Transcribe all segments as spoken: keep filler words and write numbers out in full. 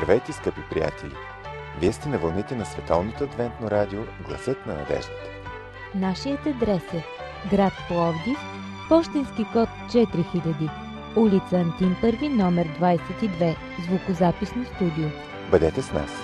Здравейте, скъпи приятели! Вие сте на вълните на Световното адвентно радио Гласът на надеждата. Нашият адрес е град Пловдив, пощенски код четири хиляди, улица Антим първи, номер двадесет и две, звукозаписно студио. Бъдете с нас!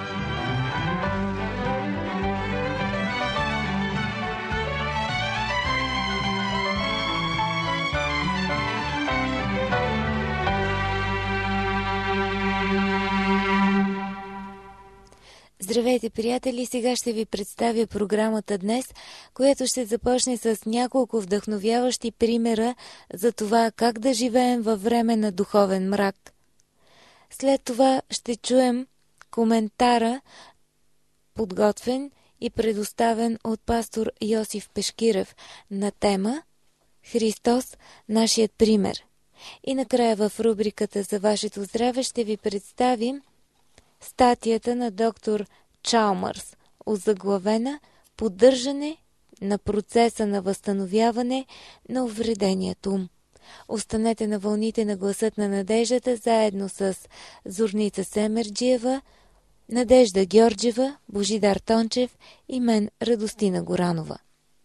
Здравейте, приятели! Сега ще ви представя програмата днес, която ще започне с няколко вдъхновяващи примера за това как да живеем във време на духовен мрак. След това ще чуем коментара, подготвен и предоставен от пастор Йосиф Пешкирев на тема Христос, нашият пример. И накрая в рубриката за вашето здраве ще ви представим статията на доктор Чалмърс, озаглавена "Поддържане на процеса на възстановяване на увреденият ум". Останете на вълните на Гласът на надеждата заедно с Зорница Семерджиева, Надежда Георджева, Божидар Тончев и мен, Радостина Горанова.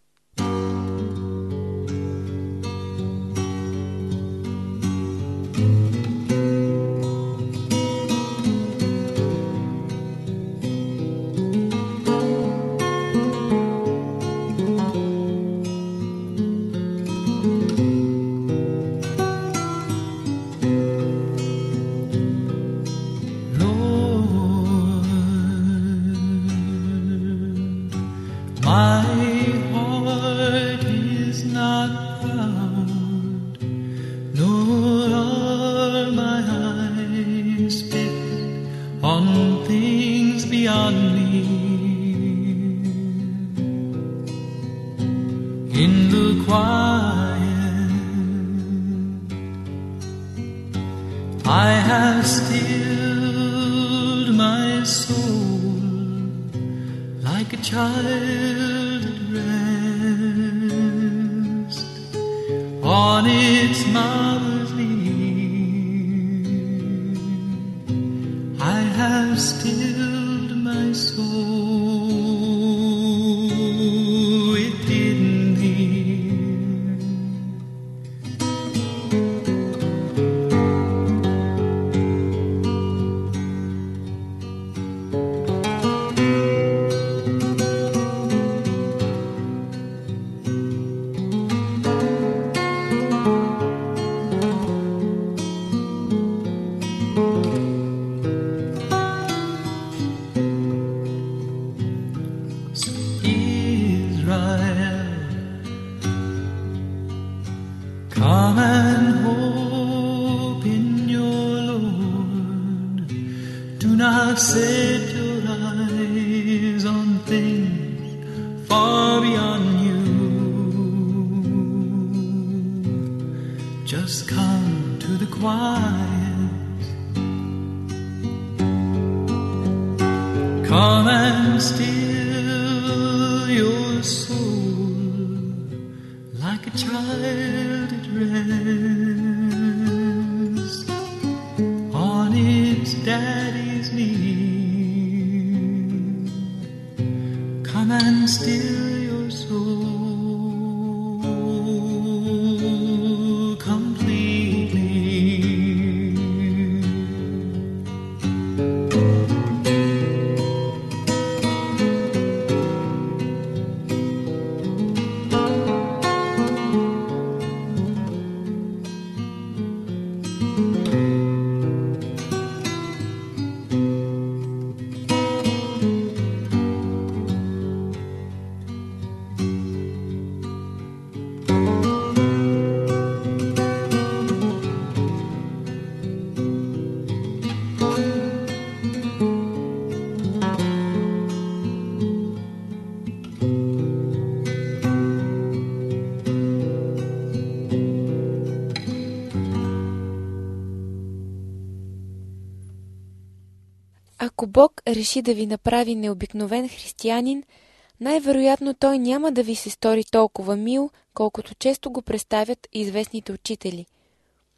Ако Бог реши да ви направи необикновен християнин, най-вероятно Той няма да ви се стори толкова мил, колкото често го представят известните учители.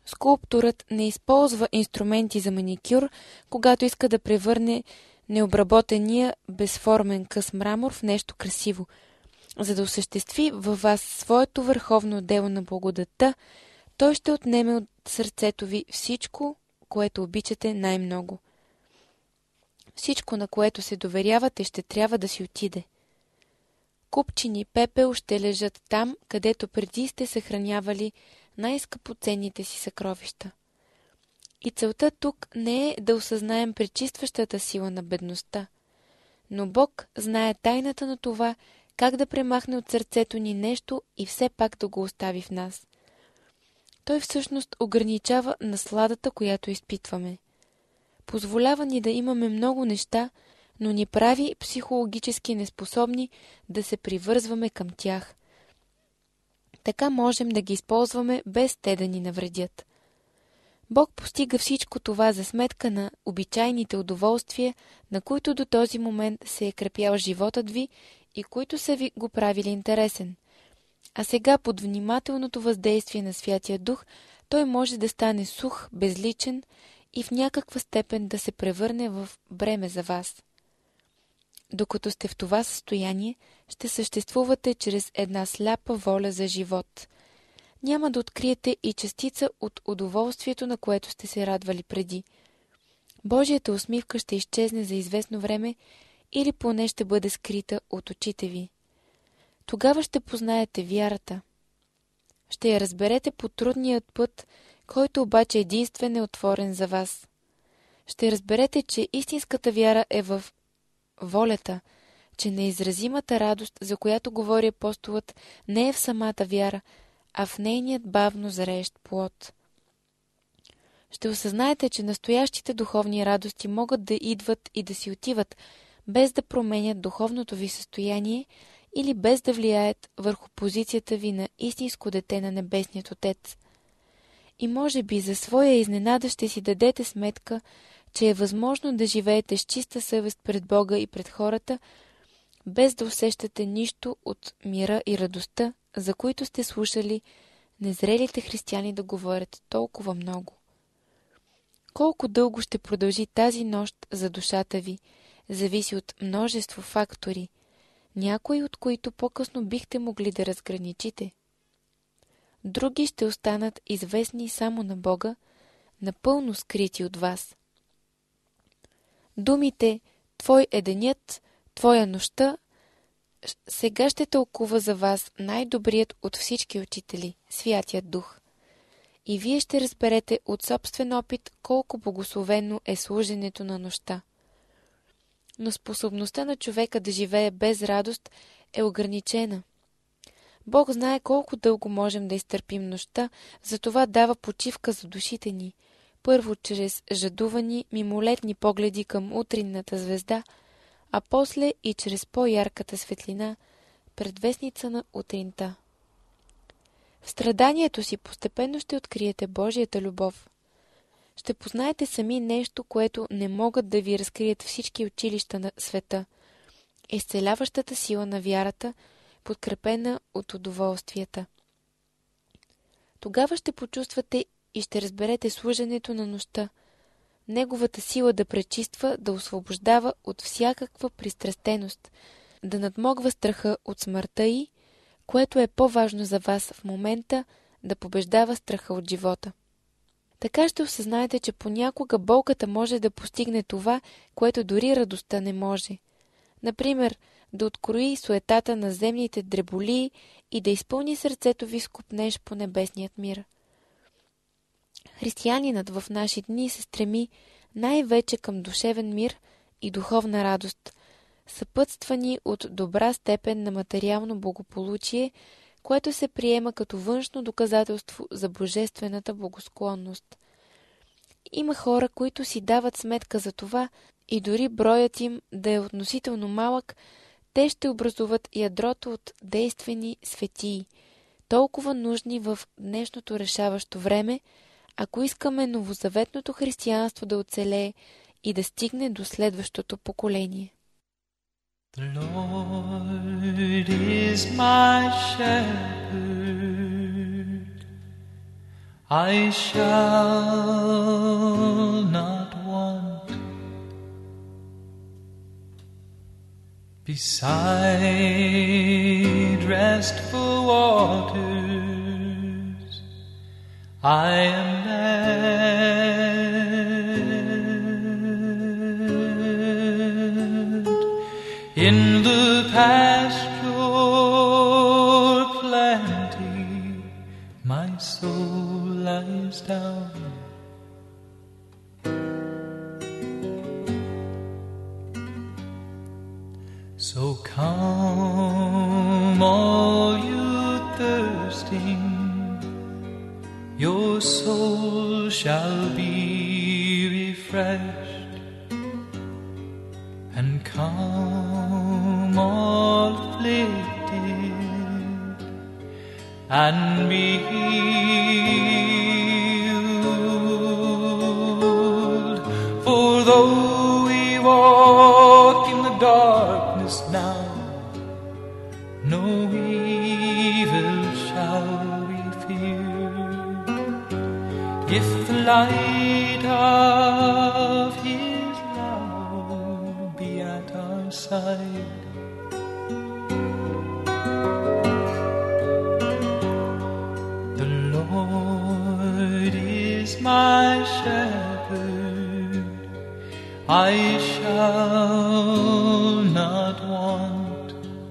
Скулпторът не използва инструменти за маникюр, когато иска да превърне необработения безформен къс мрамор в нещо красиво. За да осъществи във вас своето върховно дело на благодата, той ще отнеме от сърцето ви всичко, което обичате най-много. Всичко, на което се доверявате, ще трябва да си отиде. Купчини пепел ще лежат там, където преди сте съхранявали най-скъпоценните си съкровища. И целта тук не е да осъзнаем пречистващата сила на бедността, но Бог знае тайната на това, как да премахне от сърцето ни нещо и все пак да го остави в нас. Той всъщност ограничава насладата, която изпитваме. Позволява ни да имаме много неща, но ни прави психологически неспособни да се привързваме към тях. Така можем да ги използваме без те да ни навредят. Бог постига всичко това за сметка на обичайните удоволствия, на които до този момент се е крепял животът ви и които са ви го правили интересен. А сега под внимателното въздействие на Святия Дух, той може да стане сух, безличен и в някаква степен да се превърне в бреме за вас. Докато сте в това състояние, ще съществувате чрез една сляпа воля за живот. Няма да откриете и частица от удоволствието, на което сте се радвали преди. Божията усмивка ще изчезне за известно време или поне ще бъде скрита от очите ви. Тогава ще познаете вярата. Ще я разберете по трудният път, който обаче единствен е отворен за вас. Ще разберете, че истинската вяра е в волята, че неизразимата радост, за която говори апостолът, не е в самата вяра, а в нейният бавно зреещ плод. Ще осъзнаете, че настоящите духовни радости могат да идват и да си отиват, без да променят духовното ви състояние или без да влияят върху позицията ви на истинско дете на Небесният Отец. И може би за своя изненада ще си дадете сметка, че е възможно да живеете с чиста съвест пред Бога и пред хората, без да усещате нищо от мира и радостта, за които сте слушали незрелите християни да говорят толкова много. Колко дълго ще продължи тази нощ за душата ви, зависи от множество фактори, някои от които по-късно бихте могли да разграничите. Други ще останат известни само на Бога, напълно скрити от вас. Думите «Твой е денят», «Твоя нощта» сега ще тълкува за вас най-добрият от всички учители, Святият Дух. И вие ще разберете от собствен опит колко благословено е служенето на нощта. Но способността на човека да живее без радост е ограничена. Бог знае колко дълго можем да изтърпим нощта, затова дава почивка за душите ни, първо чрез жадувани, мимолетни погледи към утринната звезда, а после и чрез по-ярката светлина, предвестница на утринта. В страданието си постепенно ще откриете Божията любов. Ще познаете сами нещо, което не могат да ви разкрият всички училища на света. Изцеляващата сила на вярата, подкрепена от удоволствията. Тогава ще почувствате и ще разберете служенето на нощта, неговата сила да пречиства, да освобождава от всякаква пристрастеност, да надмогва страха от смъртта й, което е по-важно за вас в момента, да побеждава страха от живота. Така ще осъзнаете, че понякога болката може да постигне това, което дори радостта не може. Например, да открои суетата на земните дреболии и да изпълни сърцето ви с копнеж по небесният мир. Християнинът в наши дни се стреми най-вече към душевен мир и духовна радост, съпътствани от добра степен на материално благополучие, което се приема като външно доказателство за божествената благосклонност. Има хора, които си дават сметка за това и дори броят им да е относително малък, те ще образуват ядрото от действени светии, толкова нужни в днешното решаващо време, ако искаме новозаветното християнство да оцелее и да стигне до следващото поколение. The Lord is my shepherd, I shall not want beside restful waters. I am led in the pasture plenty. My soul lies down. So come, all you thirsting, your soul shall be refreshed. And come, all afflicted, and be healed. For though we walk in the darkness now, no evil shall we fear. If the light of His love be at our side, my shepherd, I shall not want.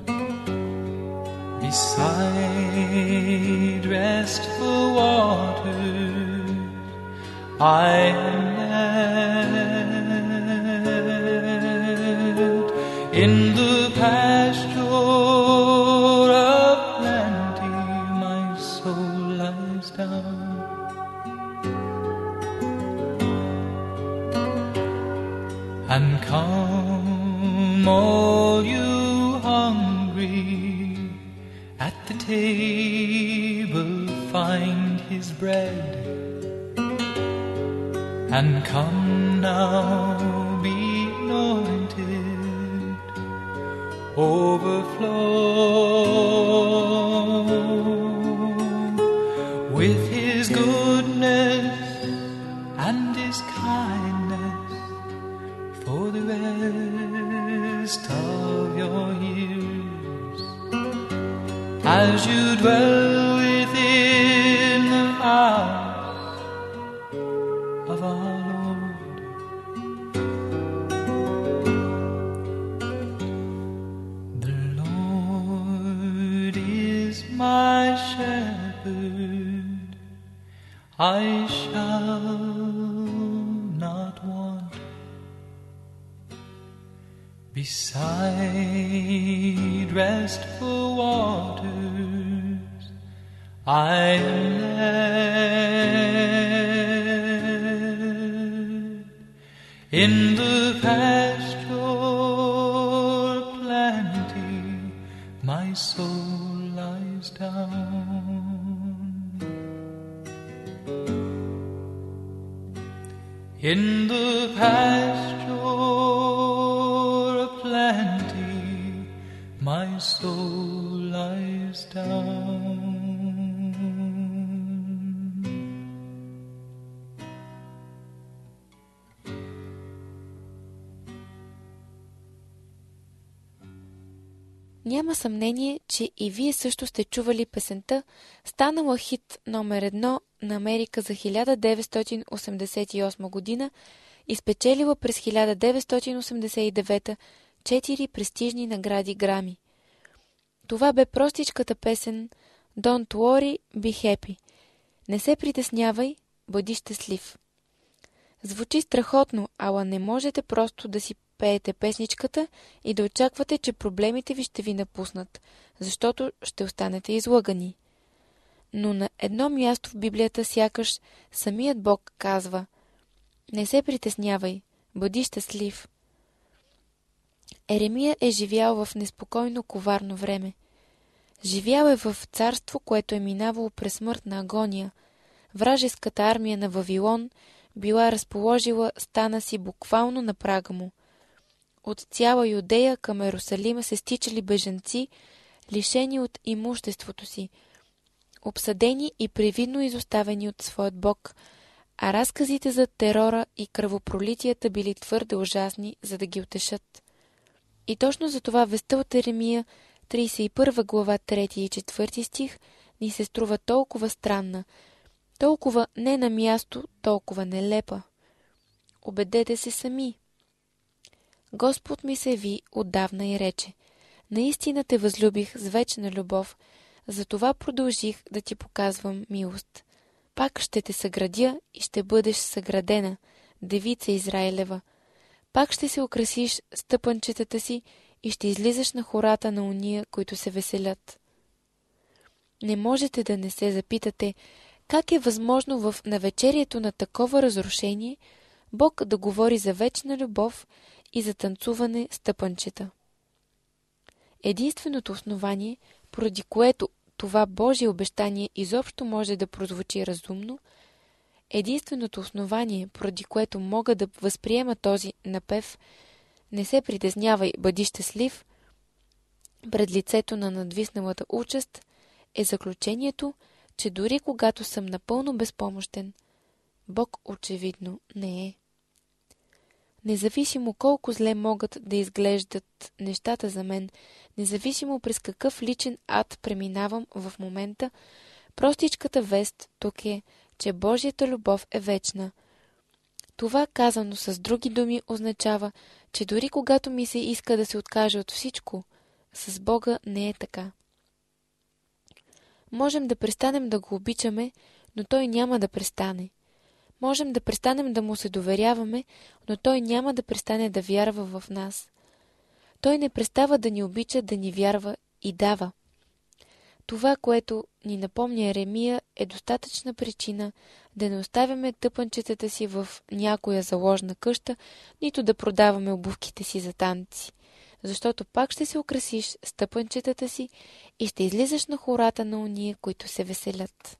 Beside restful waters, I am led in the pasture of plenty. My soul lies down. And come, all you hungry, at the table find His bread. And come now, be anointed, overflow with His goodness and His kindness for the rest of your years, as you dwell within the house of our Lord. The Lord is my shepherd, I shall not want. Beside restful waters, I am led in the pasture plenty. My soul lies down. In the pasture plenty, my soul lies down. Няма съмнение, че и вие също сте чували песента, станала хит номер едно на Америка за хиляда деветстотин осемдесет и осма година и спечелила през хиляда деветстотин осемдесет и девета четири престижни награди Грами. Това бе простичката песен Don't worry, be happy. Не се притеснявай, бъди щастлив. Звучи страхотно, ала не можете просто да си пеете песничката и да очаквате, че проблемите ви ще ви напуснат, защото ще останете излъгани. Но на едно място в Библията сякаш самият Бог казва: не се притеснявай, бъди щастлив. Еремия е живял в неспокойно коварно време. Живял е в царство, което е минавало през смъртна агония. Вражеската армия на Вавилон била разположила стана си буквално на прага му. От цяла Юдея към Ерусалима се стичали бежанци, лишени от имуществото си. обсъдени и привидно изоставени от своят Бог, а разказите за терора и кръвопролитията били твърде ужасни, за да ги утешат. И точно за това вестта от Еремия, тридесет и първа глава, трети и четвърти стих, ни се струва толкова странна, толкова не на място, толкова нелепа. Убедете се сами. Господ ми се ви отдавна и рече: наистина те възлюбих с вечна любов, затова продължих да ти показвам милост. Пак ще те съградя и ще бъдеш съградена, девица Израилева. Пак ще се украсиш с тъпанчетата си и ще излизаш на хората на уния, които се веселят. Не можете да не се запитате, как е възможно в навечерието на такова разрушение Бог да говори за вечна любов и за танцуване с тъпанчета. Единственото основание, поради което това Божие обещание изобщо може да прозвучи разумно, единственото основание, поради което мога да възприема този напев "Не се притеснявай, бъди щастлив" пред лицето на надвисналата участ, е заключението, че дори когато съм напълно безпомощен, Бог очевидно не е. Независимо колко зле могат да изглеждат нещата за мен, независимо през какъв личен ад преминавам в момента, простичката вест тук е, че Божията любов е вечна. Това, казано с други думи, означава, че дори когато ми се иска да се откаже от всичко, с Бога не е така. Можем да престанем да го обичаме, но Той няма да престане. Можем да престанем да му се доверяваме, но Той няма да престане да вярва в нас. Той не престава да ни обича, да ни вярва и дава. Това, което ни напомня Еремия, е достатъчна причина да не оставяме тъпанчетата си в някоя заложна къща, нито да продаваме обувките си за танци, защото пак ще се украсиш с тъпанчетата си и ще излизаш на хората на уния, които се веселят.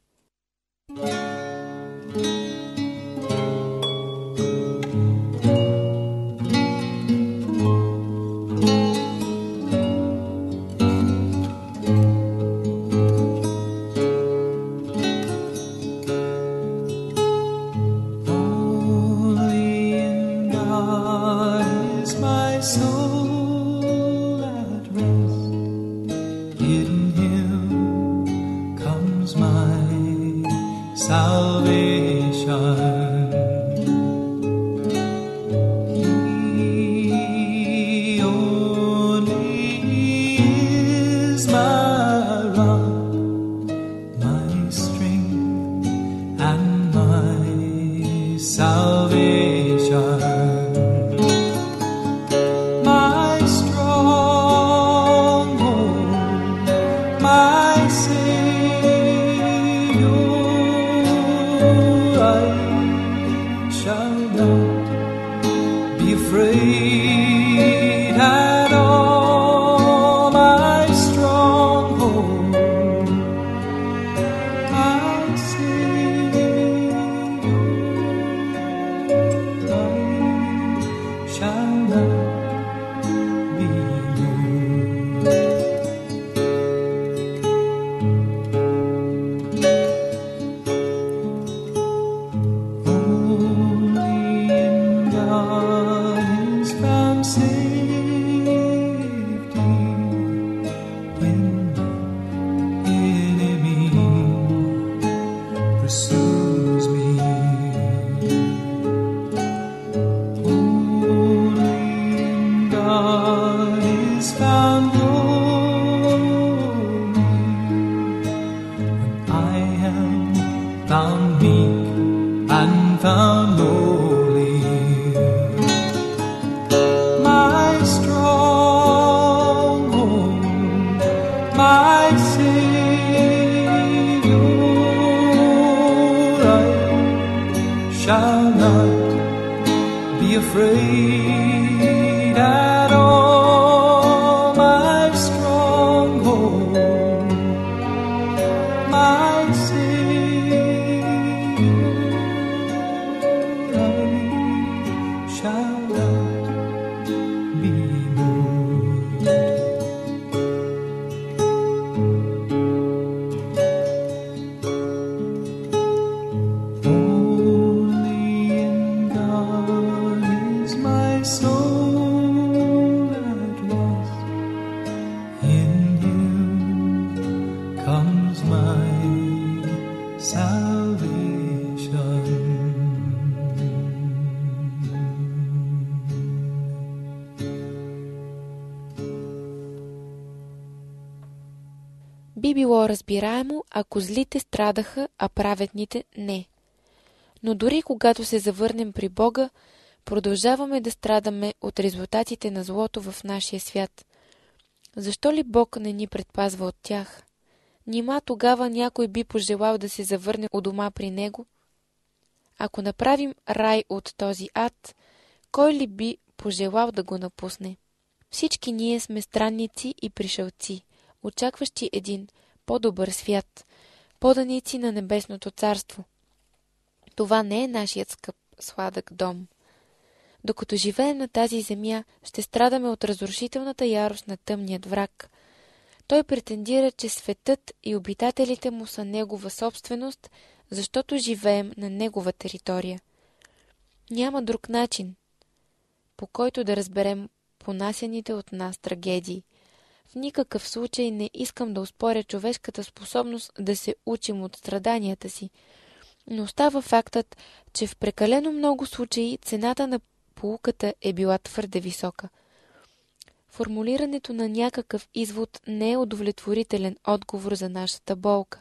Би било разбираемо, ако злите страдаха, а праведните не. Но дори когато се завърнем при Бога, продължаваме да страдаме от резултатите на злото в нашия свят. Защо ли Бог не ни предпазва от тях? Нима тогава някой би пожелал да се завърне у дома при Него? Ако направим рай от този ад, кой ли би пожелал да го напусне? Всички ние сме странници и пришълци, очакващи един по-добър свят, поданици на небесното царство. Това не е нашият скъп, сладък дом. Докато живеем на тази земя, ще страдаме от разрушителната ярост на тъмният враг. Той претендира, че светът и обитателите му са негова собственост, защото живеем на негова територия. Няма друг начин, по който да разберем понасяните от нас трагедии. В никакъв случай не искам да оспоря човешката способност да се учим от страданията си, но остава фактът, че в прекалено много случаи цената на поуката е била твърде висока. Формулирането на някакъв извод не е удовлетворителен отговор за нашата болка.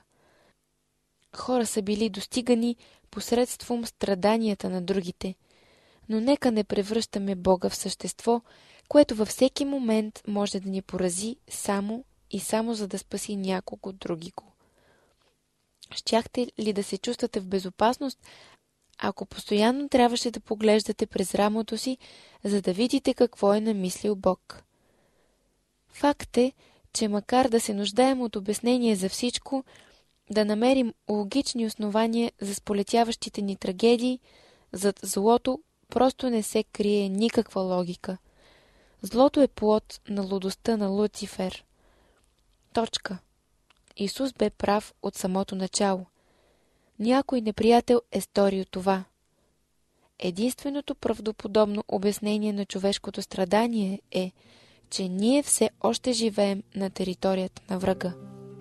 Хора са били достигани посредством страданията на другите, но нека не превръщаме Бога в същество, което във всеки момент може да ни порази само и само за да спаси някого другиго. Щяхте ли да се чувствате в безопасност, ако постоянно трябваше да поглеждате през рамото си, за да видите какво е намислил Бог? Факт е, че макар да се нуждаем от обяснение за всичко, да намерим логични основания за сполетяващите ни трагедии, зад злото просто не се крие никаква логика. Злото е плод на лудостта на Луцифер. Точка. Исус бе прав от самото начало. Някой неприятел е сторил това. Единственото правдоподобно обяснение на човешкото страдание е, че ние все още живеем на територията на врага.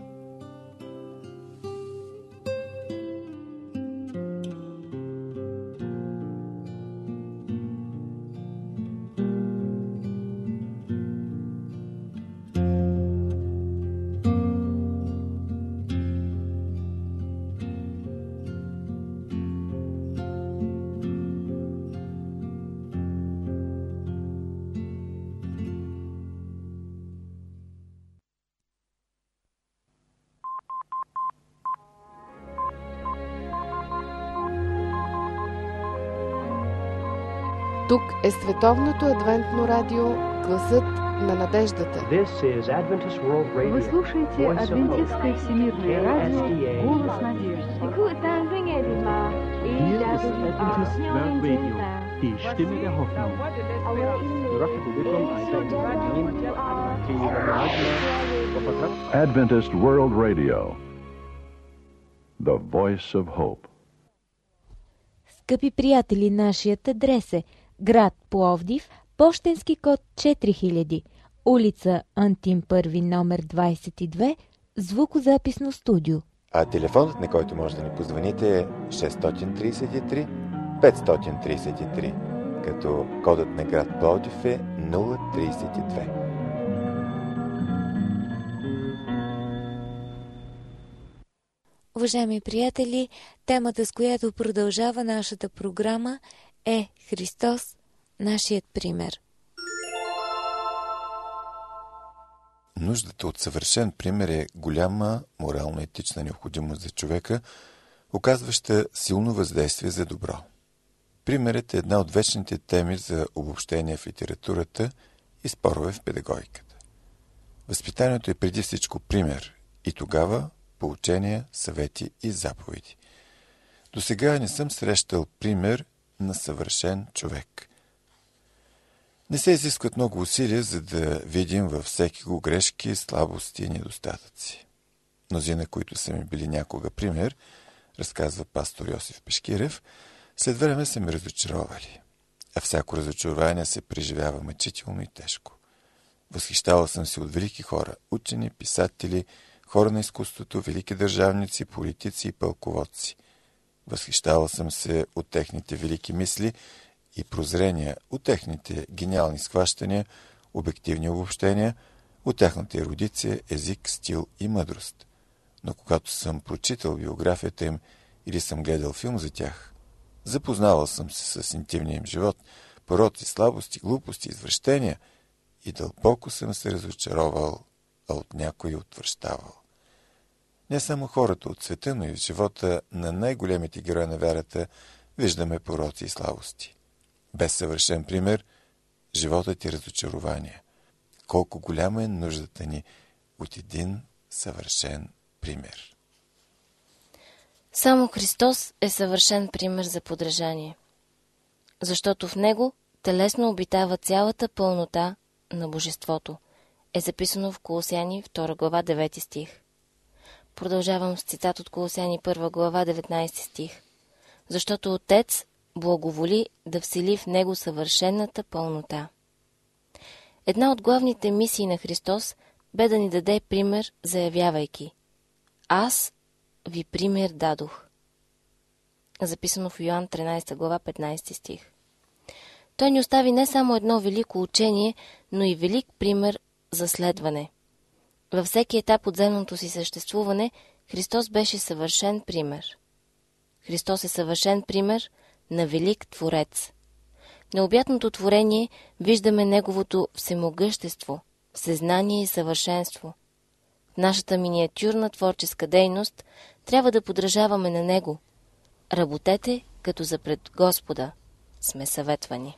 Тук е Световното адвентно радио, гласът на надеждата. Вы слушаете Адвентистское всемирное радио «Голос надежды». Die Stimme der Hoffnung. Adventist World Radio, the voice of hope. Скъпи приятели, нашият адрес е град Пловдив, пощенски код четири хиляди, улица Антим първи, номер двадесет и две, звукозаписно студио. А телефонът, на който може да ни позвоните, е шест три три пет три три, като кодът на град Пловдив е нула тридесет и две. Уважаеми приятели, темата, с която продължава нашата програма, е Христос, нашият пример. Нуждата от съвършен пример е голяма морално-етична необходимост за човека, оказваща силно въздействие за добро. Примерът е една от вечните теми за обобщение в литературата и спорове в педагогиката. Възпитанието е преди всичко пример и тогава поучения, съвети и заповеди. До сега не съм срещал пример на съвършен човек. Не се изискват много усилия, за да видим във всеки го грешки, слабости и недостатъци. Мнозина, които са ми били някога пример, разказва пастор Йосиф Пешкирев, след време са ме разочаровали. А всяко разочарование се преживява мъчително и тежко. Възхищавал съм се от велики хора, учени, писатели, хора на изкуството, велики държавници, политици и пълководци. Възхищавал съм се от техните велики мисли и прозрения, от техните гениални схващания, обективни обобщения, от тяхната ерудиция, език, стил и мъдрост. но когато съм прочитал биографията им или съм гледал филм за тях, запознавал съм се с интимния им живот, пороци, слабости, глупости, извращения и дълбоко съм се разочаровал, а от някой отвръщавал. Не само хората от света, но и в живота на най-големите герои на вярата виждаме пороци и слабости. Без съвършен пример, животът е разочарование. Колко голяма е нуждата ни от един съвършен пример. Само Христос е съвършен пример за подражание, защото в Него телесно обитава цялата пълнота на Божеството, е записано в Колосяни втора глава девети стих. Продължавам с цитат от Колосяни първа глава деветнайсети стих. Защото Отец благоволи да всели в Него съвършената пълнота. Една от главните мисии на Христос бе да ни даде пример, заявявайки: Аз ви пример дадох. Записано в Йоан тринайсета глава петнайсети стих. Той ни остави не само едно велико учение, но и велик пример за следване. Във всеки етап от земното си съществуване Христос беше съвършен пример. Христос е съвършен пример на велик Творец. В необятното творение виждаме Неговото всемогъщество, всезнание и съвършенство. В нашата миниатюрна творческа дейност трябва да подражаваме на Него. Работете като за пред Господа, сме съветвани.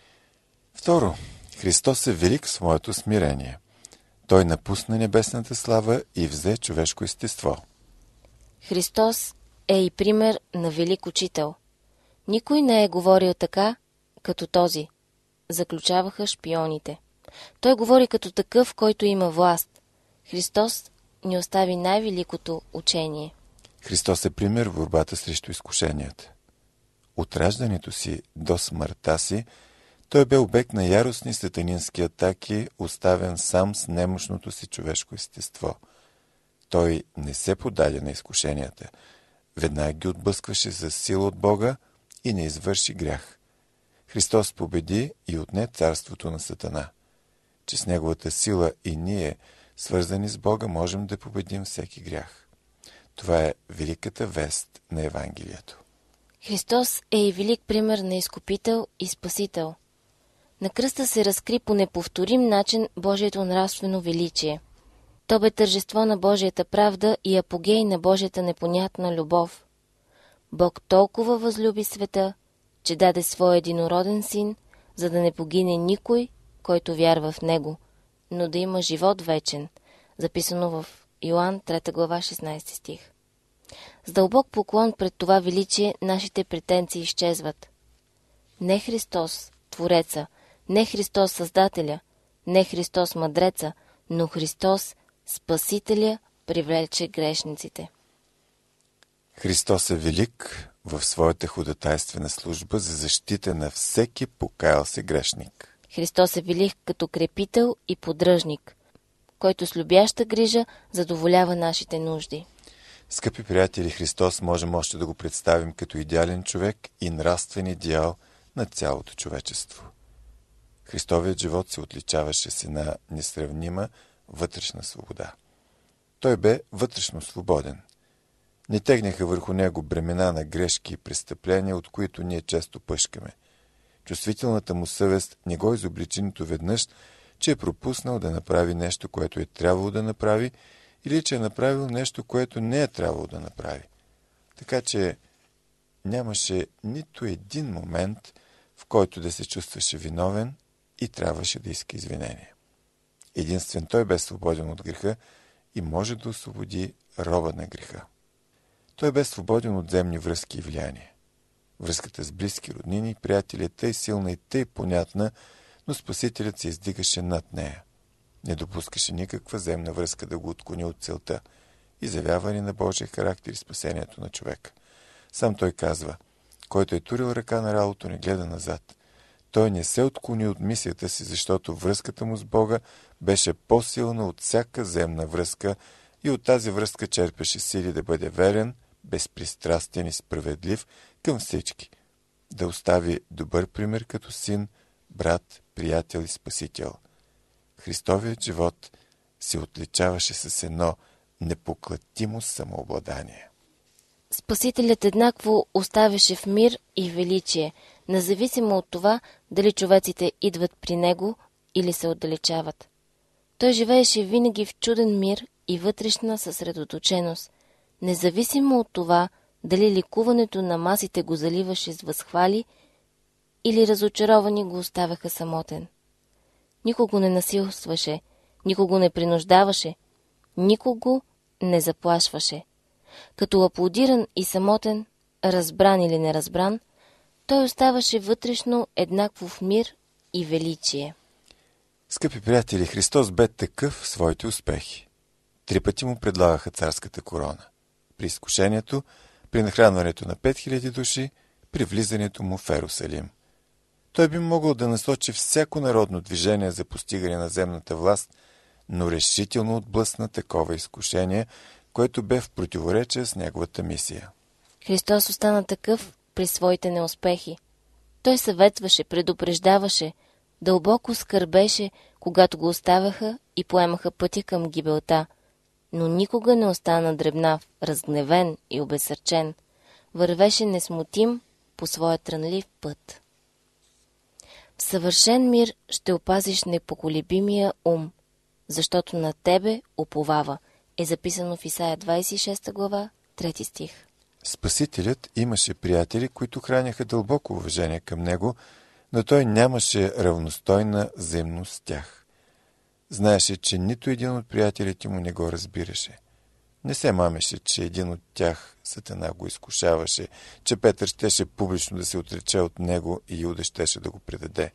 Второ, Христос е велик в своето смирение. Той напусна небесната слава и взе човешко естество. Христос е и пример на велик учител. Никой не е говорил така, като този, заключаваха шпионите. Той говори като такъв, който има власт. Христос ни остави най-великото учение. Христос е пример в борбата срещу изкушенията. От раждането си до смъртта си, той бе обект на яростни сатанински атаки, оставен сам с немощното си човешко естество. Той не се подаде на изкушенията. Веднага ги отблъскваше за сила от Бога и не извърши грях. Христос победи и отне царството на Сатана. Че с неговата сила и ние, свързани с Бога, можем да победим всеки грях. Това е великата вест на Евангелието. Христос е и велик пример на изкупител и спасител. На кръста се разкри по неповторим начин Божието нравствено величие. То бе тържество на Божията правда и апогей на Божията непонятна любов. Бог толкова възлюби света, че даде своя единороден син, за да не погине никой, който вярва в Него, но да има живот вечен, записано в Йоан трета глава шестнайсети стих. С дълбок поклон пред това величие нашите претенции изчезват. Не Христос, Твореца, не Христос, Създателя, не Христос, Мъдреца, но Христос, Спасителя, привлече грешниците. Христос е велик в своята ходатайствена служба за защита на всеки покаял се грешник. Христос е велик като крепител и поддръжник, който с любяща грижа задоволява нашите нужди. Скъпи приятели, Христос можем още да го представим като идеален човек и нравствен идеал на цялото човечество. Христовият живот се отличаваше с една несравнима вътрешна свобода. Той бе вътрешно свободен. Не тегнаха върху него бремена на грешки и престъпления, от които ние често пъшкаме. Чувствителната му съвест не го изобличи нито веднъж, че е пропуснал да направи нещо, което е трябвало да направи, или че е направил нещо, което не е трябвало да направи. Така че нямаше нито един момент, в който да се чувстваше виновен и трябваше да иска извинение. Единствен той бе свободен от греха и може да освободи роба на греха. Той бе свободен от земни връзки и влияния. Връзката с близки роднини и приятели е тъй силна и тъй понятна, но Спасителят се издигаше над нея. Не допускаше никаква земна връзка да го отклони от целта, изявяване на Божия характер и спасението на човека. Сам той казва: който е турил ръка на ралото, не гледа назад. Той не се отклони от мисията си, защото връзката му с Бога беше по-силна от всяка земна връзка и от тази връзка черпеше сили да бъде верен, безпристрастен и справедлив към всички, да остави добър пример като син, брат, приятел и спасител. Христовият живот се отличаваше с едно непоклатимо самообладание. Спасителят еднакво оставяше в мир и величие, независимо от това дали човеците идват при него или се отдалечават. Той живееше винаги в чуден мир и вътрешна съсредоточеност, независимо от това дали ликуването на масите го заливаше с възхвали или разочаровани го оставяха самотен. Никого не насилстваше, никого не принуждаваше, никого не заплашваше. Като аплодиран и самотен, разбран или неразбран, той оставаше вътрешно еднакво в мир и величие. Скъпи приятели, Христос бе такъв в своите успехи. Три пъти му предлагаха царската корона. При изкушението, при нахранването на пет хиляди души, при влизането му в Ерусалим. Той би могъл да насочи всяко народно движение за постигане на земната власт, но решително отблъсна такова изкушение, което бе в противоречие с неговата мисия. Христос остана такъв при своите неуспехи. Той съветваше, предупреждаваше, дълбоко скърбеше, когато го оставяха и поемаха пътя към гибелта, но никога не остана дребнав, разгневен и обезсърчен. Вървеше несмутим по своя трънлив път. В съвършен мир ще опазиш непоколебимия ум, защото на тебе уповава, е записано в Исаия двадесет и шеста глава, трети стих. Спасителят имаше приятели, които храняха дълбоко уважение към него, но той нямаше равностойна взаимност с тях. Знаеше, че нито един от приятелите му не го разбираше. Не се мамеше, че един от тях, Сатана, го изкушаваше, че Петър щеше публично да се отрече от него и Юда щеше да го предаде.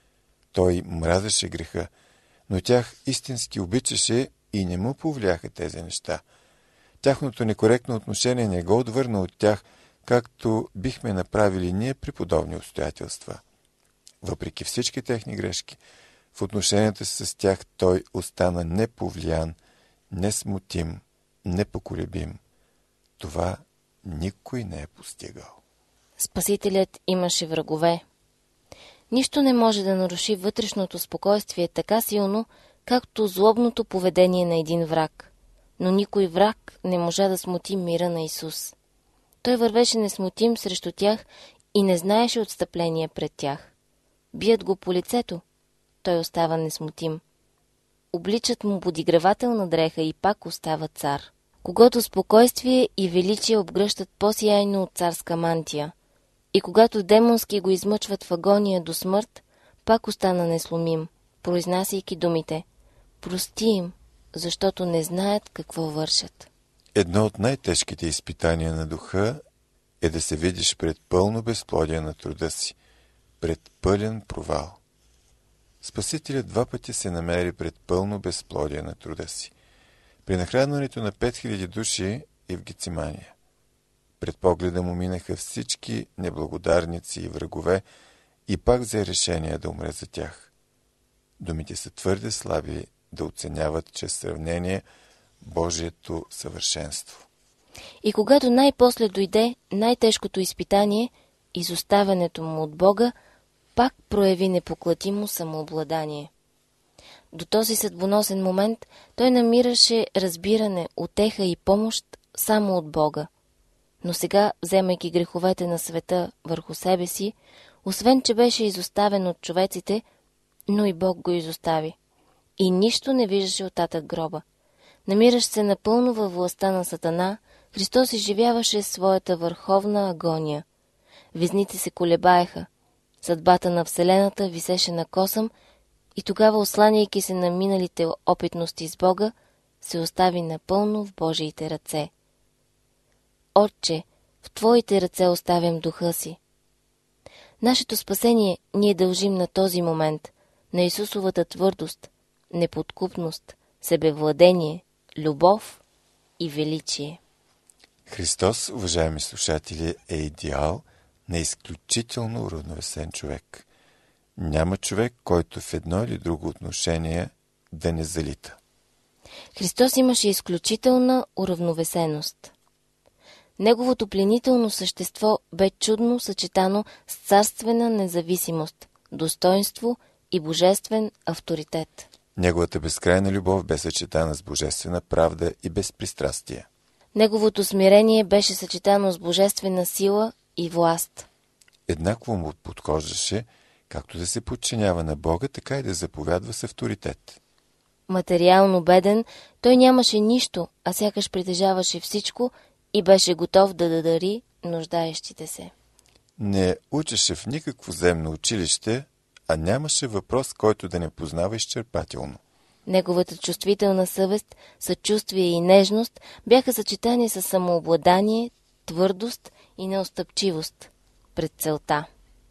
Той мразеше греха, но тях истински обичаше и не му повлияха тези неща. Тяхното некоректно отношение не го отвърна от тях, както бихме направили ние при подобни обстоятелства. Въпреки всички техни грешки, в отношенията си с тях той остана неповлиян, несмутим, непоколебим. Това никой не е постигал. Спасителят имаше врагове. Нищо не може да наруши вътрешното спокойствие така силно, както злобното поведение на един враг. Но никой враг не можа да смути мира на Исус. Той вървеше несмутим срещу тях и не знаеше отстъпление пред тях. Бият го по лицето, той остава несмутим. Обличат му подигравателна дреха и пак остава цар. Когато спокойствие и величие обгръщат по-сияйно от царска мантия. И когато демонски го измъчват в агония до смърт, пак остана несломим, произнасяйки думите: прости им, защото не знаят какво вършат. Едно от най-тежките изпитания на духа е да се видиш пред пълно безплодие на труда си, пред пълен провал. Спасителят два пъти се намери пред пълно безплодие на труда си. При нахранването на пет хиляди души и в Гецимания. Пред погледа му минаха всички неблагодарници и врагове и пак взе решение да умре за тях. Думите са твърде слаби да оценяват чрез сравнение Божието съвършенство. И когато най-после дойде най-тежкото изпитание, изоставянето му от Бога, пак прояви непоклатимо самообладание. До този съдбоносен момент той намираше разбиране, утеха и помощ само от Бога. Но сега, вземайки греховете на света върху себе си, освен че беше изоставен от човеците, но и Бог го изостави. И нищо не виждаше оттатък гроба. Намиращ се напълно във властта на Сатана, Христос изживяваше своята върховна агония. Везните се колебаеха. Съдбата на Вселената висеше на косъм и тогава, осланяйки се на миналите опитности с Бога, се остави напълно в Божиите ръце. Отче, в Твоите ръце оставям духа си. Нашето спасение ние дължим на този момент, на Исусовата твърдост, неподкупност, себевладение, любов и величие. Христос, уважаеми слушатели, е идеал на изключително уравновесен човек. Няма човек, който в едно или друго отношение да не залита. Христос имаше изключителна уравновесеност. Неговото пленително същество бе чудно съчетано с царствена независимост, достоинство и божествен авторитет. Неговата безкрайна любов бе съчетана с божествена правда и безпристрастие. Неговото смирение беше съчетано с божествена сила и власт. Еднакво му подхождаше както да се подчинява на Бога, така и да заповядва с авторитет. Материално беден, той нямаше нищо, а сякаш притежаваше всичко и беше готов да дари нуждаещите се. Не учеше в никакво земно училище, а нямаше въпрос, който да не познава изчерпателно. Неговата чувствителна съвест, съчувствие и нежност бяха съчетани с самообладание, твърдост и неотстъпчивост пред целта.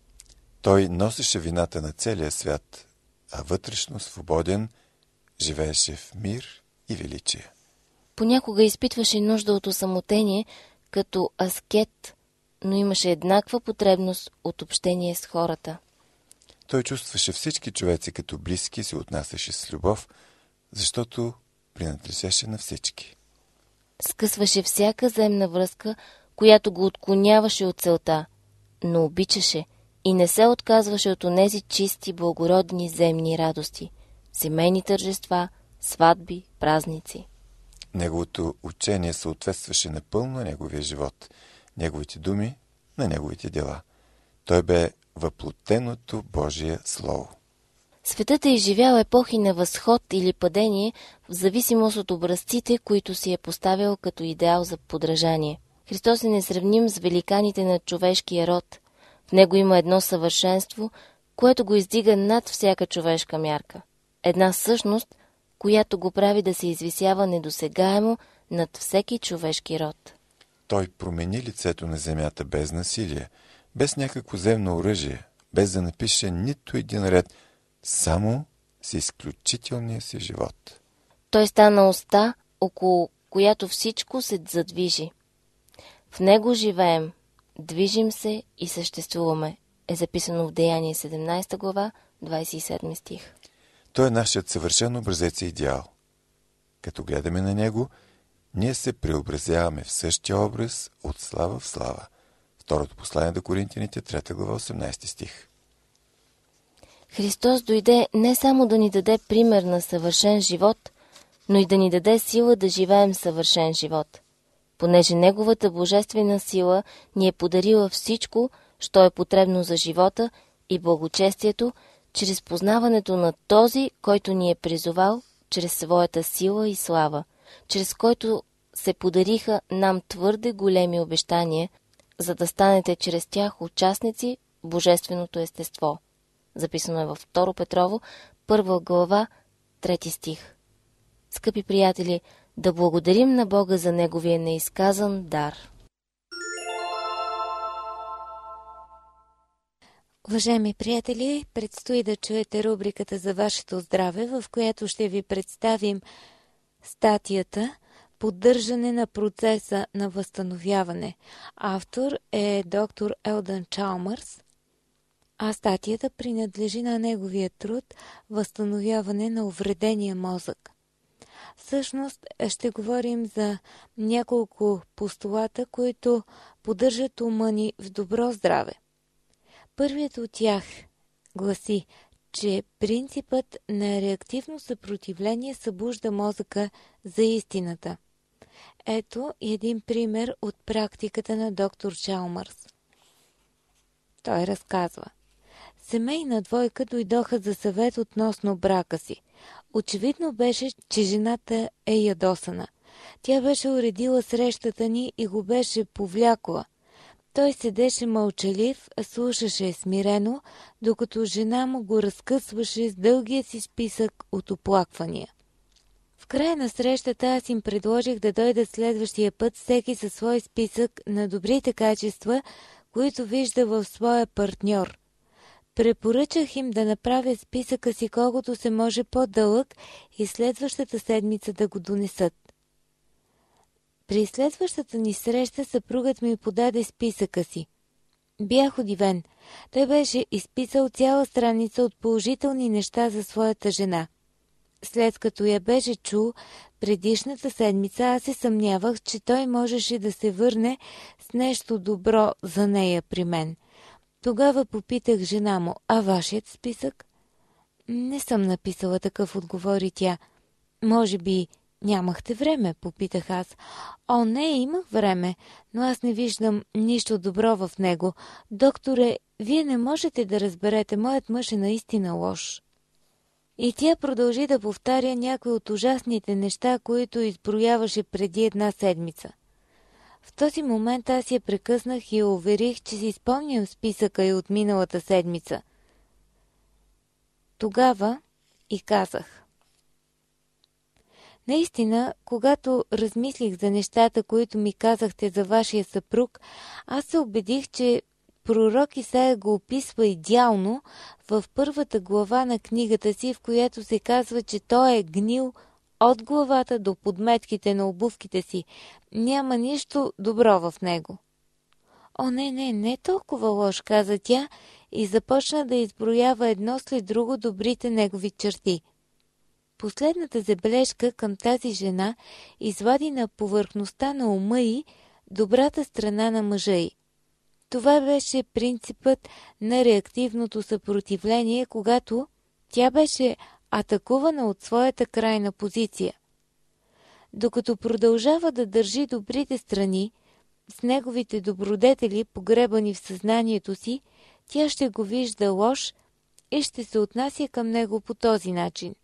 Той носеше вината на целия свят, а вътрешно свободен живееше в мир и величие. Понякога изпитваше нужда от осамотение като аскет, но имаше еднаква потребност от общение с хората. Той чувстваше всички човеци като близки и се отнасяше с любов, защото принадлежеше на всички. Скъсваше всяка земна връзка, която го отклоняваше от целта, но обичаше и не се отказваше от онези чисти, благородни земни радости, семейни тържества, сватби, празници. Неговото учение съответстваше напълно на неговия живот, неговите думи на неговите дела. Той бе въплотеното Божие Слово. Светът е изживял епохи на възход или падение в зависимост от образците, които си е поставил като идеал за подражание. Христос е несравним с великаните на човешкия род. В него има едно съвършенство, което го издига над всяка човешка мярка. Една същност, която го прави да се извисява недосегаемо над всеки човешки род. Той промени лицето на земята без насилие, без някакво земно оръжие, без да напише нито един ред, само с изключителния си живот. Той стана уста, около която всичко се задвижи. В него живеем, движим се и съществуваме, е записано в Деяние седемнадесета глава, двадесет и седми стих. Той е нашият съвършен образец и идеал. Като гледаме на него, ние се преобразяваме в същия образ от слава в слава. Второто послание до Коринтяните, трета глава, осемнадесети стих. Христос дойде не само да ни даде пример на съвършен живот, но и да ни даде сила да живеем съвършен живот. Понеже Неговата божествена сила ни е подарила всичко, що е потребно за живота и благочестието, чрез познаването на този, който ни е призовал, чрез своята сила и слава, чрез който се подариха нам твърде големи обещания, за да станете чрез тях участници в божественото естество. Записано е във Второ Петрово, първа глава, трети стих. Скъпи приятели, да благодарим на Бога за Неговия неизказан дар. Уважаеми приятели, предстои да чуете рубриката за вашето здраве, в която ще ви представим статията "Поддържане на процеса на възстановяване". Автор е доктор Елдън Чалмърс, а статията принадлежи на неговия труд "Възстановяване на увредения мозък". Всъщност ще говорим за няколко постулата, които поддържат ума ни в добро здраве. Първият от тях гласи, че принципът на реактивно съпротивление събужда мозъка за истината. Ето един пример от практиката на доктор Чалмърс. Той разказва: семейна двойка дойдоха за съвет относно брака си. Очевидно беше, че жената е ядосана. Тя беше уредила срещата ни и го беше повлякла. Той седеше мълчалив, слушаше смирено, докато жена му го разкъсваше с дългия си списък от оплаквания. В края на срещата аз им предложих да дойдат следващия път всеки със свой списък на добрите качества, които вижда в своя партньор. Препоръчах им да направят списъка си колкото се може по-дълъг и следващата седмица да го донесат. При следващата ни среща съпругът ми подаде списъка си. Бях удивен. Той беше изписал цяла страница от положителни неща за своята жена. След като я беше чул предишната седмица, аз се съмнявах, че той можеше да се върне с нещо добро за нея при мен. Тогава попитах жена му: а вашият списък? Не съм написала такъв, отговори тя. Може би нямахте време, попитах аз. О, не, имах време, но аз не виждам нищо добро в него. Докторе, вие не можете да разберете, моят мъж е наистина лош. И тя продължи да повтаря някои от ужасните неща, които изброяваше преди една седмица. В този момент аз я прекъснах и я уверих, че си спомням списъка и от миналата седмица. Тогава и казах. Наистина, когато размислих за нещата, които ми казахте за вашия съпруг, аз се убедих, че пророк Исаия го описва идеално в първата глава на книгата си, в която се казва, че той е гнил от главата до подметките на обувките си. Няма нищо добро в него. О, не, не, не толкова лош, каза тя и започна да изброява едно след друго добрите негови черти. Последната забележка към тази жена извади на повърхността на ума й добрата страна на мъжа й. Това беше принципът на реактивното съпротивление, когато тя беше атакувана от своята крайна позиция. Докато продължава да държи добрите страни, с неговите добродетели погребани в съзнанието си, тя ще го вижда лош и ще се отнася към него по този начин.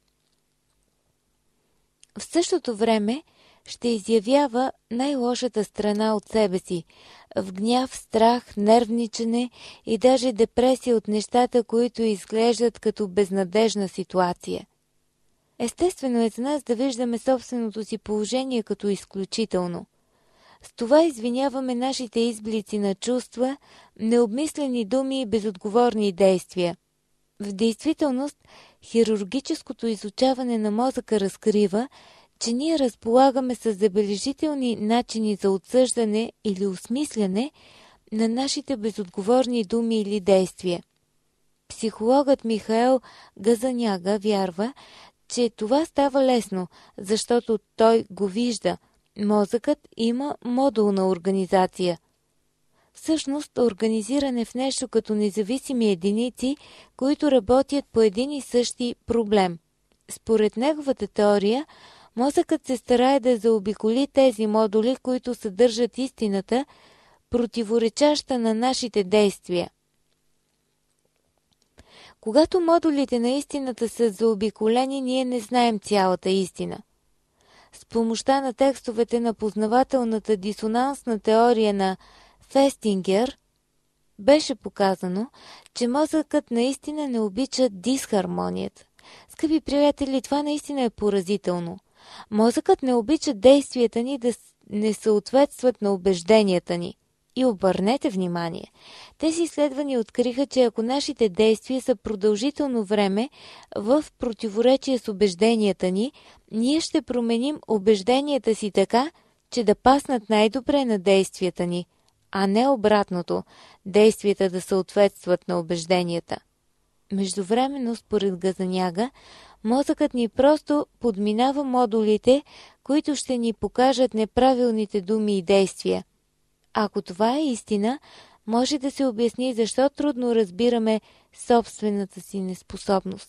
В същото време ще изявява най-лошата страна от себе си – в гняв, страх, нервничене и даже депресия от нещата, които изглеждат като безнадежна ситуация. Естествено е за нас да виждаме собственото си положение като изключително. С това извиняваме нашите изблици на чувства, необмислени думи и безотговорни действия. В действителност, хирургическото изучаване на мозъка разкрива, че ние разполагаме с забележителни начини за отсъждане или осмисляне на нашите безотговорни думи или действия. Психологът Михаел Газаняга вярва, че това става лесно, защото той го вижда. Мозъкът има модулна организация. Всъщност, организиране в нещо като независими единици, които работят по един и същи проблем. Според неговата теория, мозъкът се старае да заобиколи тези модули, които съдържат истината, противоречаща на нашите действия. Когато модулите на истината са заобиколени, ние не знаем цялата истина. С помощта на текстовете на познавателната дисонансна теория на Фестингер беше показано, че мозъкът наистина не обича дисхармонията. Скъпи приятели, това наистина е поразително. Мозъкът не обича действията ни да не съответстват на убежденията ни. И обърнете внимание, тези изследвания откриха, че ако нашите действия са продължително време в противоречие с убежденията ни, ние ще променим убежденията си така, че да паснат най-добре на действията ни, а не обратното, действията да съответстват на убежденията. Междувременно, според Газаняга, мозъкът ни просто подминава модулите, които ще ни покажат неправилните думи и действия. Ако това е истина, може да се обясни защо трудно разбираме собствената си неспособност.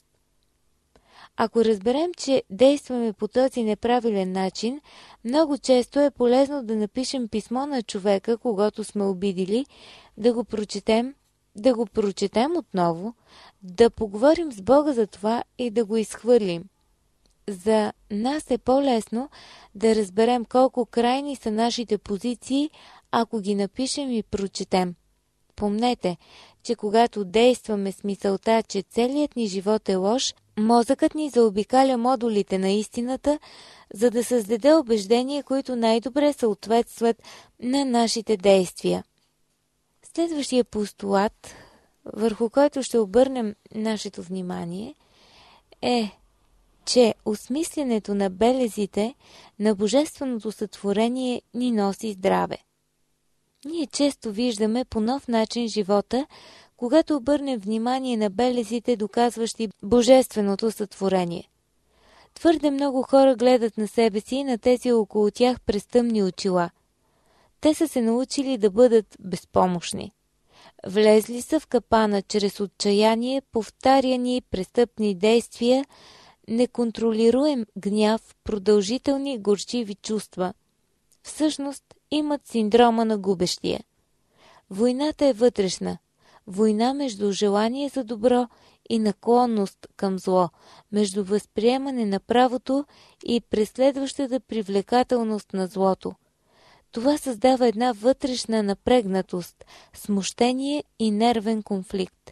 Ако разберем, че действаме по този неправилен начин, много често е полезно да напишем писмо на човека, когато сме обидили, да го прочетем, да го прочетем отново, да поговорим с Бога за това и да го изхвърлим. За нас е по-лесно да разберем колко крайни са нашите позиции, ако ги напишем и прочетем. Помнете, че когато действаме с мисълта, че целият ни живот е лош, мозъкът ни заобикаля модулите на истината, за да създаде убеждения, които най-добре съответстват на нашите действия. Следващия постулат, върху който ще обърнем нашето внимание, е, че осмисленето на белезите на Божественото сътворение ни носи здраве. Ние често виждаме по нов начин живота, когато обърнем внимание на белезите, доказващи Божественото сътворение. Твърде много хора гледат на себе си и на тези около тях през тъмни очила. Те са се научили да бъдат безпомощни. Влезли са в капана чрез отчаяние, повтаряни престъпни действия, неконтролируем гняв, продължителни горчиви чувства. Всъщност имат синдрома на губещия. Войната е вътрешна. Война между желание за добро и наклонност към зло, между възприемане на правото и преследващата привлекателност на злото. Това създава една вътрешна напрегнатост, смущение и нервен конфликт.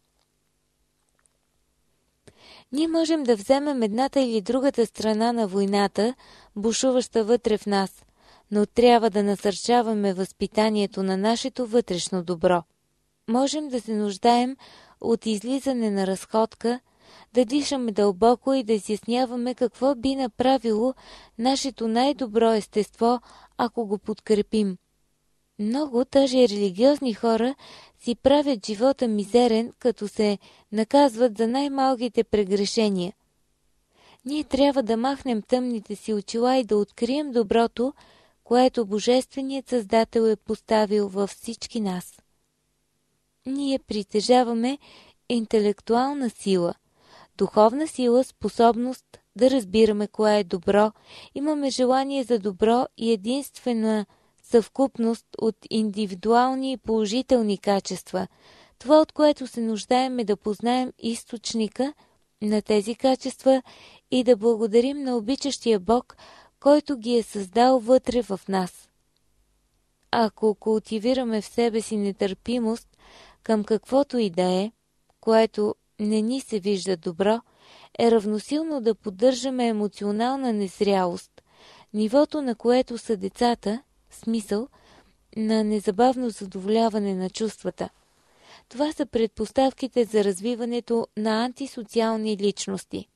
Ние можем да вземем едната или другата страна на войната, бушуваща вътре в нас, но трябва да насърчаваме възпитанието на нашето вътрешно добро. Можем да се нуждаем от излизане на разходка, да дишаме дълбоко и да изясняваме какво би направило нашето най-добро естество, ако го подкрепим. Много, даже религиозни хора, си правят живота мизерен, като се наказват за най-малките прегрешения. Ние трябва да махнем тъмните си очила и да открием доброто, което Божественият Създател е поставил във всички нас. Ние притежаваме интелектуална сила, духовна сила, способност да разбираме кое е добро, имаме желание за добро и единствена съвкупност от индивидуални и положителни качества. Това, от което се нуждаем, е да познаем източника на тези качества и да благодарим на обичащия Бог, който ги е създал вътре в нас. Ако култивираме в себе си нетърпимост към каквото и да е, което не ни се вижда добро, е равносилно да поддържаме емоционална незрялост, нивото на което са децата, смисъл на незабавно задоволяване на чувствата. Това са предпоставките за развиването на антисоциални личности.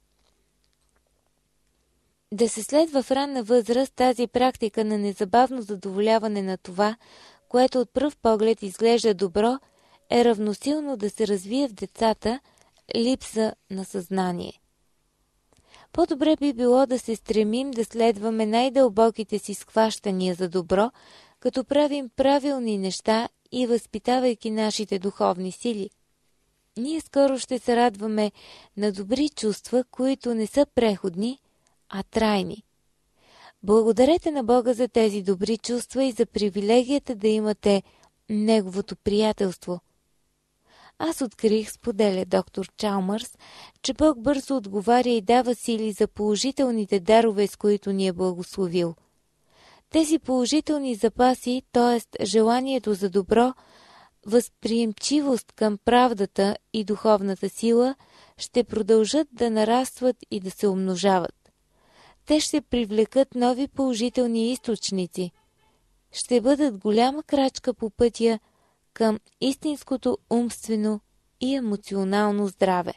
Да се следва в ранна възраст тази практика на незабавно задоволяване на това, което от пръв поглед изглежда добро, е равносилно да се развие в децата липса на съзнание. По-добре би било да се стремим да следваме най-дълбоките си схващания за добро, като правим правилни неща и възпитавайки нашите духовни сили. Ние скоро ще се радваме на добри чувства, които не са преходни, а трайни. Благодарете на Бога за тези добри чувства и за привилегията да имате Неговото приятелство. Аз открих, споделя доктор Чалмърс, че Бог бързо отговаря и дава сили за положителните дарове, с които ни е благословил. Тези положителни запаси, т.е. желанието за добро, възприемчивост към правдата и духовната сила, ще продължат да нарастват и да се умножават. Те ще привлекат нови положителни източници. Ще бъдат голяма крачка по пътя към истинското умствено и емоционално здраве.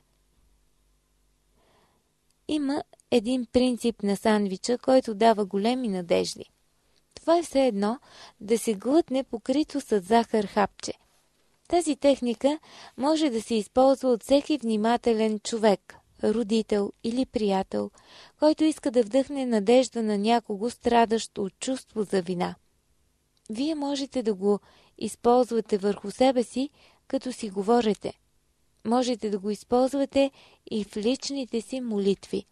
Има един принцип на сандвича, който дава големи надежди. Това е все едно да се глътне покрито с захар хапче. Тази техника може да се използва от всеки внимателен човек, родител или приятел, който иска да вдъхне надежда на някого, страдащ от чувство за вина. Вие можете да го използвате върху себе си, като си говорите. Можете да го използвате и в личните си молитви.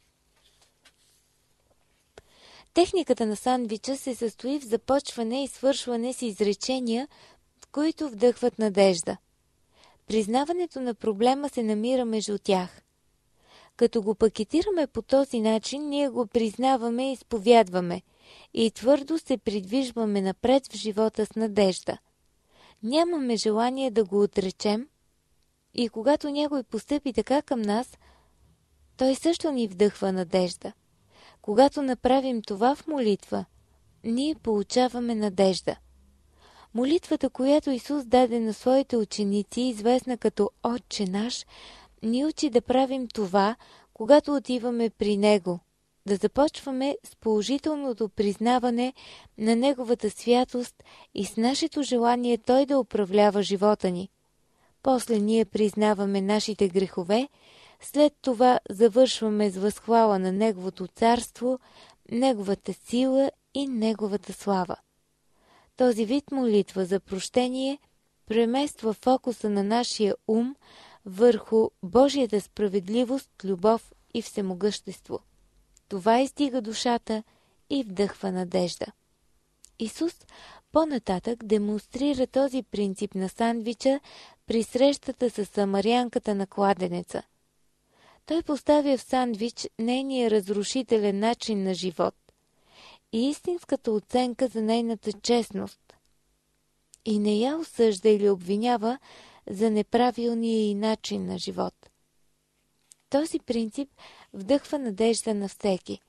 Техниката на сандвича се състои в започване и свършване с изречения, в които вдъхват надежда. Признаването на проблема се намира между тях. Като го пакетираме по този начин, ние го признаваме и изповядваме и твърдо се придвижваме напред в живота с надежда. Нямаме желание да го отречем и когато някой постъпи така към нас, той също ни вдъхва надежда. Когато направим това в молитва, ние получаваме надежда. Молитвата, която Исус даде на своите ученици, известна като Отче наш, ни учи да правим това, когато отиваме при Него, да започваме с положителното признаване на Неговата святост и с нашето желание Той да управлява живота ни. После ние признаваме нашите грехове, след това завършваме с възхвала на Неговото царство, Неговата сила и Неговата слава. Този вид молитва за прощение премества фокуса на нашия ум върху Божията справедливост, любов и всемогъщество. Това издига душата и вдъхва надежда. Исус по-нататък демонстрира този принцип на сандвича при срещата с самарянката на кладенеца. Той поставя в сандвич нейния разрушителен начин на живот и истинската оценка за нейната честност. И не я осъжда или обвинява за неправилния й начин на живот. Този принцип вдъхва надежда на всеки.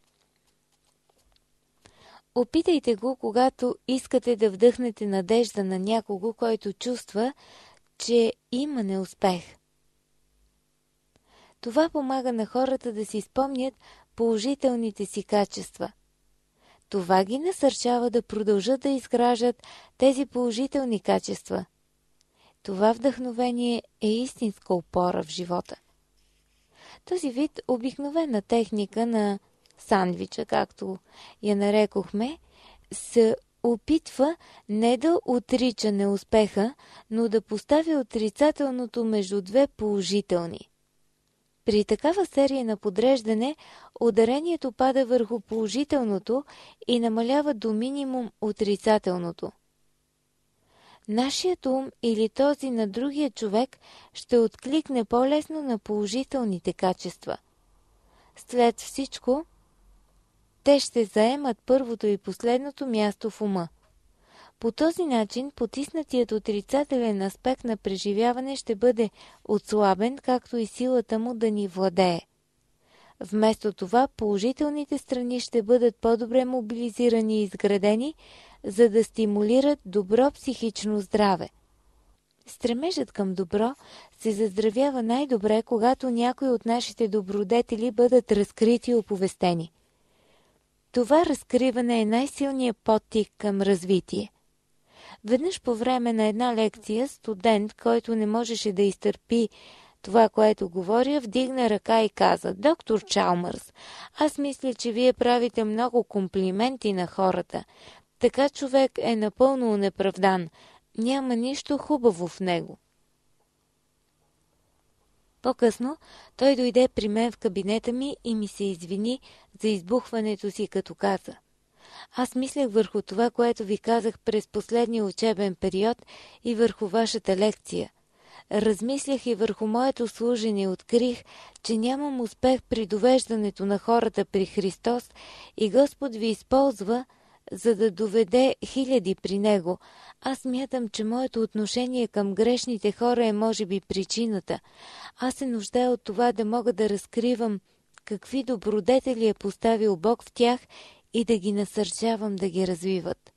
Опитайте го, когато искате да вдъхнете надежда на някого, който чувства, че има неуспех. Това помага на хората да си спомнят положителните си качества. Това ги насърчава да продължат да изграждат тези положителни качества. Това вдъхновение е истинска опора в живота. Този вид обикновена техника на сандвича, както я нарекохме, се опитва не да отрича неуспеха, но да постави отрицателното между две положителни. При такава серия на подреждане, ударението пада върху положителното и намалява до минимум отрицателното. Нашият ум или този на другия човек ще откликне по-лесно на положителните качества. След всичко, те ще заемат първото и последното място в ума. По този начин потиснатият отрицателен аспект на преживяване ще бъде отслабен, както и силата му да ни владее. Вместо това, положителните страни ще бъдат по-добре мобилизирани и изградени, за да стимулират добро психично здраве. Стремежът към добро се заздравява най-добре, когато някои от нашите добродетели бъдат разкрити и оповестени. Това разкриване е най-силният подтик към развитие. Веднъж по време на една лекция, студент, който не можеше да изтърпи това, което говоря, вдигна ръка и каза: „Доктор Чалмърс, аз мисля, че вие правите много комплименти на хората. Така човек е напълно онеправдан. Няма нищо хубаво в него.“ По-късно той дойде при мен в кабинета ми и ми се извини за избухването си, като каза: „Аз мислех върху това, което ви казах през последния учебен период и върху вашата лекция. Размислях и върху моето служение и открих, че нямам успех при довеждането на хората при Христос и Господ ви използва, за да доведе хиляди при Него. Аз смятам, че моето отношение към грешните хора е може би причината. Аз се нуждая от това да мога да разкривам какви добродетели е поставил Бог в тях и да ги насърчавам да ги развиват.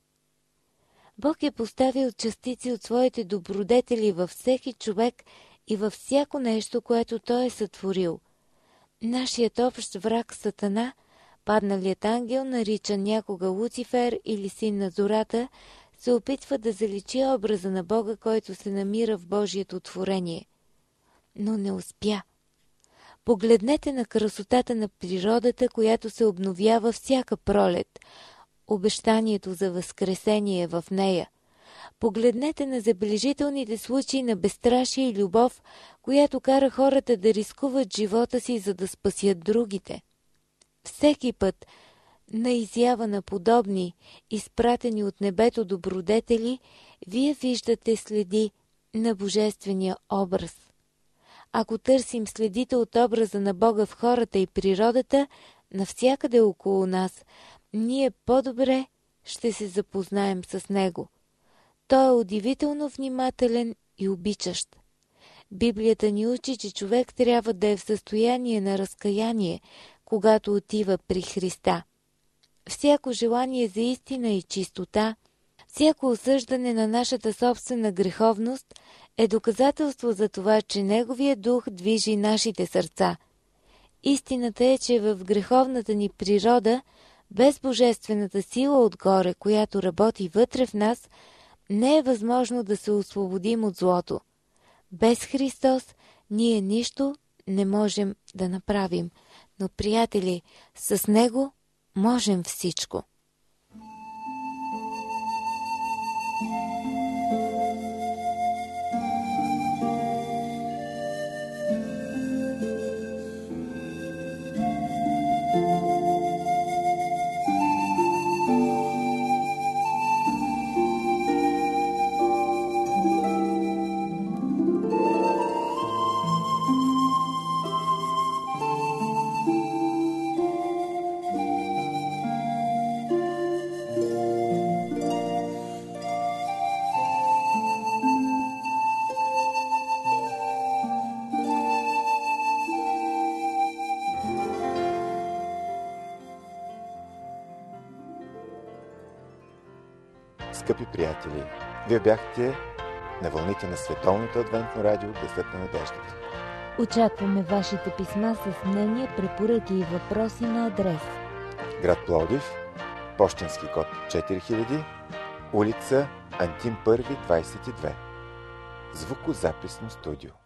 Бог е поставил частици от своите добродетели във всеки човек и във всяко нещо, което Той е сътворил. Нашият общ враг Сатана, падналият ангел, наричан някога Луцифер или син на зората, се опитва да заличи образа на Бога, който се намира в Божието творение. Но не успя. Погледнете на красотата на природата, която се обновява всяка пролет. Обещанието за възкресение в нея. Погледнете на забележителните случаи на безстрашие и любов, която кара хората да рискуват живота си, за да спасят другите. Всеки път на изява на подобни, изпратени от небето добродетели, вие виждате следи на божествения образ. Ако търсим следите от образа на Бога в хората и природата, навсякъде около нас, ние по-добре ще се запознаем с Него. Той е удивително внимателен и обичащ. Библията ни учи, че човек трябва да е в състояние на разкаяние, когато отива при Христа. Всяко желание за истина и чистота, всяко осъждане на нашата собствена греховност е доказателство за това, че Неговия дух движи нашите сърца. Истината е, че в греховната ни природа, без божествената сила отгоре, която работи вътре в нас, не е възможно да се освободим от злото. Без Христос ние нищо не можем да направим, но, приятели, с Него можем всичко. Скъпи приятели, вие бяхте на вълните на Световното адвентно радио Гласът на надеждата. Очакваме вашите писма с мнения, препоръки и въпроси на адрес: град Пловдив, пощенски код четири хиляди, улица Антим първи, двадесет и две. Звукозаписно студио.